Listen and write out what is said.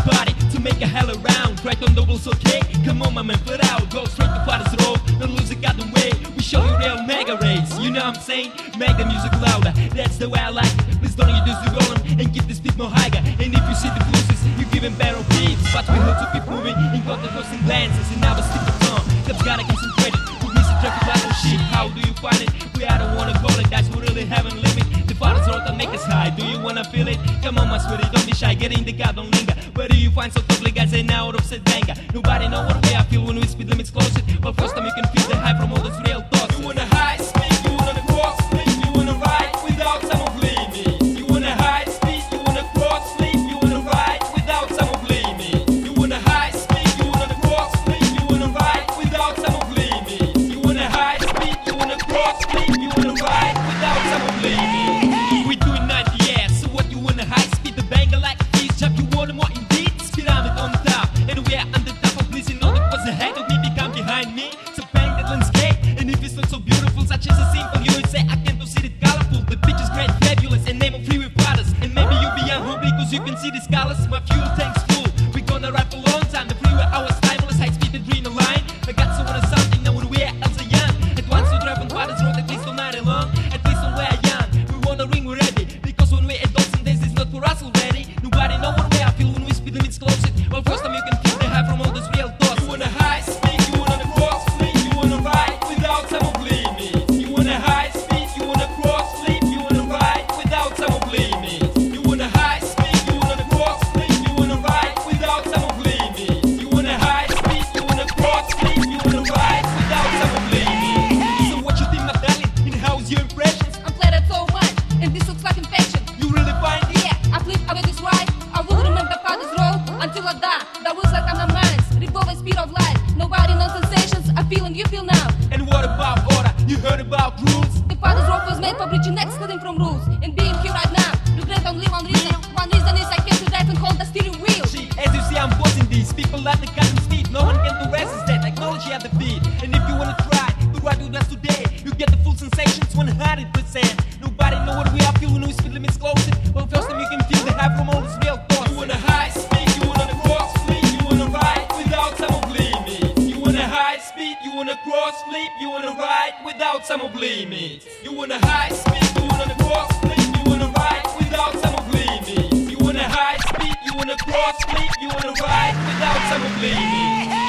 body to make a hell around. Right on the rules, okay? Come on, my man, put out. Go straight to Father's Road, don't lose it, got the way. We show you real mega race, you know what I'm saying? Make the music louder, that's the way I like it. Please don't you just roll them and keep this beat more higher. And if you see the blues, you give him better beats. But we have to keep moving and got the first in glances. And now I stick the tongue, cause gotta concentrate it. With me, traffic like no shit, how do you find it? We I don't wanna call it, that's we really haven't limit. The Father's Road that make us high, do you wanna feel it? Come on my sweetie, don't be shy, get in the car, don't linger. Where do you find so ugly guys and out of set banger? Nobody know what way I feel when we speed limits close it. But first time you can feel the high from all those real thoughts. You wanna high speed, you wanna cross sleep, you wanna ride without some of me. You wanna high speed, you wanna cross sleep, you wanna ride without some of me. You wanna high speed, you wanna cross sleep, you wanna ride without some of me. You wanna high speed, you wanna cross sleep, you wanna ride without some of me. We doing 90, yeah, so what you wanna high speed, the banger like this, jump you want more indeed. Speed I'm on top, and we're on the top of this, you know that was ahead of me, become behind me. So bang that landscape, and if it's not so beautiful, such as a simple, you would say I can't see it colorful. The pitch is great, fabulous, and name of free with fathers. And maybe you'll be young, because you can see the colors. My fuel tank's full, we gonna ride for a long time. The freeway hours timeless, high speed adrenaline. I got so much something now when we're as a young. At once we drive on Father's Road, at least all night long. At least when we're young, we wanna ring, we're ready. Because when we're adults and days, it's not for us already. Nobody know what way I feel when we speed limits close it. Well, first time you can feel the high from all those real thoughts. You wanna high speed, you wanna cross sleep, you wanna ride without some of me. You wanna high speed, you wanna cross sleep, you wanna ride without some of me. You wanna high speed, you wanna cross sleep, you wanna ride without some of me. You wanna high speed, you wanna cross sleep, you wanna ride without some of me. So what you think, my darling, and how's your impressions? I'm flattered so much, and this looks like infection. You really find it? Yeah, I flip away this ride. I will remember Father's Road until I die. That was like I'm a man's revolving speed of light. Nobody knows sensations. I feel and you feel now. And what about order? You heard about rules? The Father's Road was made for bridging next, cutting from rules. And being here right now, regret only one reason. One reason is I can't drive and hold the steering wheel. See, as you see, I'm forcing these people at the cutting speed. No one can do resist that technology at the beat. And if you wanna try to ride with us today, you get the full sensations 100%. Nobody know what we are feeling when we speed limits close it. Well, first time you can feel the high from all these real thoughts. You wanna high speed, you wanna cross sleep, you wanna ride without some of me. You wanna high speed, you wanna cross sleep, you wanna ride without some of me. You wanna high speed, you wanna cross sleep, you wanna ride without some of me. You wanna high speed, you wanna cross sleep, you wanna ride without some of me.